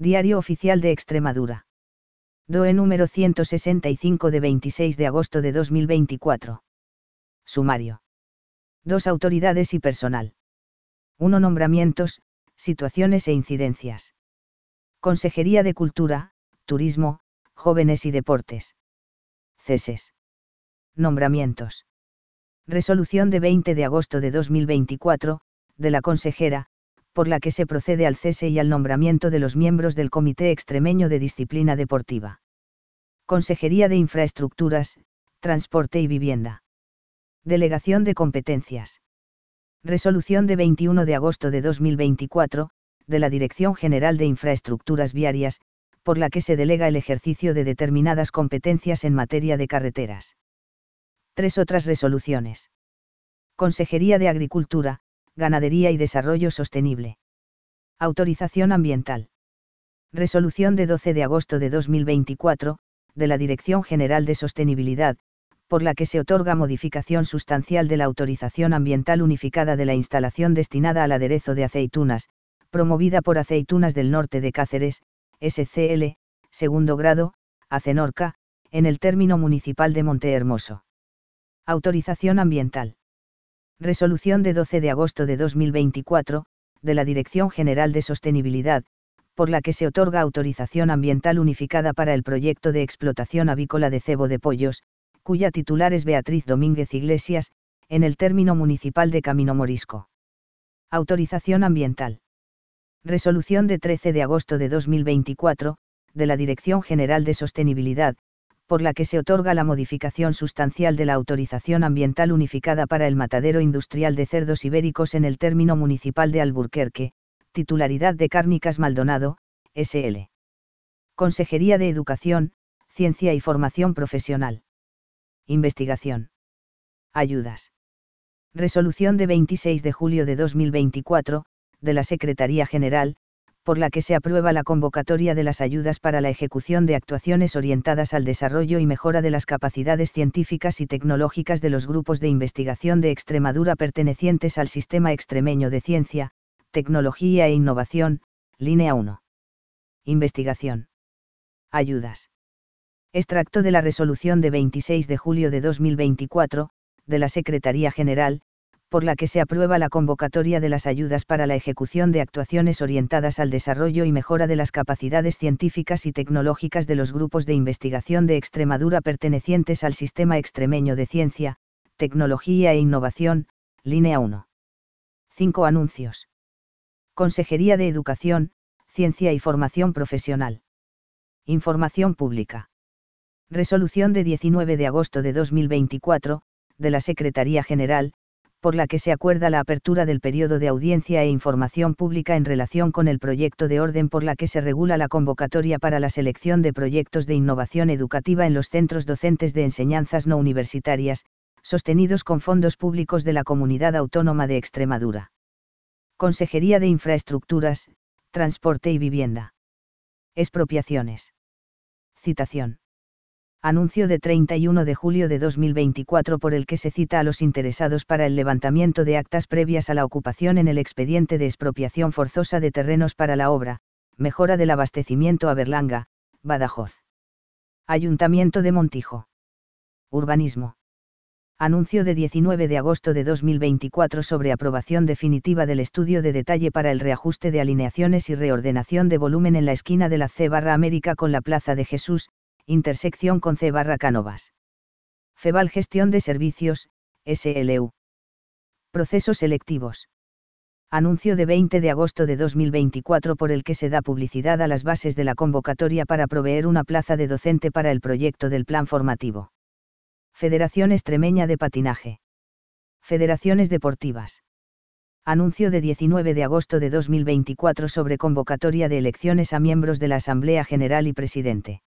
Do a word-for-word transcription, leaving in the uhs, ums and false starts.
Diario Oficial de Extremadura. D O E número ciento sesenta y cinco de veintiséis de agosto de dos mil veinticuatro. Sumario. dos Autoridades y personal. uno Nombramientos, situaciones e incidencias. Consejería de Cultura, Turismo, Jóvenes y Deportes. Ceses. Nombramientos. Resolución de veinte de agosto de dos mil veinticuatro, de la consejera, por la que se procede al cese y al nombramiento de los miembros del Comité Extremeño de Disciplina Deportiva. Consejería de Infraestructuras, Transporte y Vivienda. Delegación de competencias. Resolución de veintiuno de agosto de dos mil veinticuatro, de la Dirección General de Infraestructuras Viarias, por la que se delega el ejercicio de determinadas competencias en materia de carreteras. Tres otras resoluciones. Consejería de Agricultura, Ganadería y Desarrollo Sostenible. Autorización ambiental. Resolución de doce de agosto de dos mil veinticuatro, de la Dirección General de Sostenibilidad, por la que se otorga modificación sustancial de la autorización ambiental unificada de la instalación destinada al aderezo de aceitunas, promovida por Aceitunas del Norte de Cáceres, S C L, segundo grado, Acenorca, en el término municipal de Montehermoso. Autorización ambiental. Resolución de doce de agosto de dos mil veinticuatro, de la Dirección General de Sostenibilidad, por la que se otorga autorización ambiental unificada para el proyecto de explotación avícola de cebo de pollos, cuya titular es Beatriz Domínguez Iglesias, en el término municipal de Camino Morisco. Autorización ambiental. Resolución de trece de agosto de dos mil veinticuatro, de la Dirección General de Sostenibilidad, por la que se otorga la modificación sustancial de la autorización ambiental unificada para el matadero industrial de cerdos ibéricos en el término municipal de Alburquerque, titularidad de Cárnicas Maldonado, S L. Consejería de Educación, Ciencia y Formación Profesional. Investigación. Ayudas. Resolución de veintiséis de julio de dos mil veinticuatro, de la Secretaría General, por la que se aprueba la convocatoria de las ayudas para la ejecución de actuaciones orientadas al desarrollo y mejora de las capacidades científicas y tecnológicas de los grupos de investigación de Extremadura pertenecientes al Sistema Extremeño de Ciencia, Tecnología e Innovación, línea uno. Investigación. Ayudas. Extracto de la resolución de veintiséis de julio de dos mil veinticuatro, de la Secretaría General, por la que se aprueba la convocatoria de las ayudas para la ejecución de actuaciones orientadas al desarrollo y mejora de las capacidades científicas y tecnológicas de los grupos de investigación de Extremadura pertenecientes al Sistema Extremeño de Ciencia, Tecnología e Innovación, línea uno. cinco Anuncios. Consejería de Educación, Ciencia y Formación Profesional. Información pública. Resolución de diecinueve de agosto de dos mil veinticuatro, de la Secretaría General, por la que se acuerda la apertura del periodo de audiencia e información pública en relación con el proyecto de orden por la que se regula la convocatoria para la selección de proyectos de innovación educativa en los centros docentes de enseñanzas no universitarias, sostenidos con fondos públicos de la Comunidad Autónoma de Extremadura. Consejería de Infraestructuras, Transporte y Vivienda. Expropiaciones. Citación. Anuncio de treinta y uno de julio de dos mil veinticuatro por el que se cita a los interesados para el levantamiento de actas previas a la ocupación en el expediente de expropiación forzosa de terrenos para la obra, mejora del abastecimiento a Berlanga, Badajoz. Ayuntamiento de Montijo. Urbanismo. Anuncio de diecinueve de agosto de dos mil veinticuatro sobre aprobación definitiva del estudio de detalle para el reajuste de alineaciones y reordenación de volumen en la esquina de la C barra América con la Plaza de Jesús, intersección con C barra Cánovas. Feval Gestión de Servicios, S L U. Procesos selectivos. Anuncio de veinte de agosto de dos mil veinticuatro por el que se da publicidad a las bases de la convocatoria para proveer una plaza de docente para el proyecto del plan formativo. Federación Extremeña de Patinaje. Federaciones Deportivas. Anuncio de diecinueve de agosto de dos mil veinticuatro sobre convocatoria de elecciones a miembros de la Asamblea General y Presidente.